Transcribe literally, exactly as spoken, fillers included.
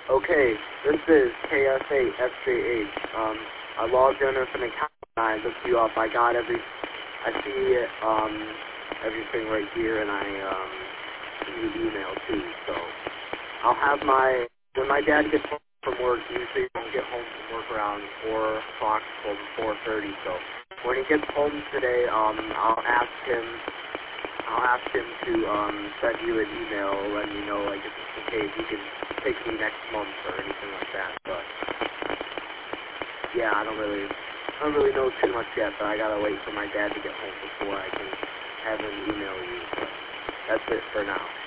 Okay, this is K S eight F J H. Um, I logged in with an account and I looked you up. I got every, I see um, everything right here, and I um, see the email too. So I'll have my, when my dad gets home from work, usually he don't get home from work around four o'clock till four thirty. So when he gets home today, um, I'll ask him. I'll ask him to um, send you an email, letting you know, like, if it's okay, if you can take me next month or anything like that. But yeah, I don't really, I don't really know too much yet. But I gotta wait for my dad to get home before I can have him email you. But that's it for now.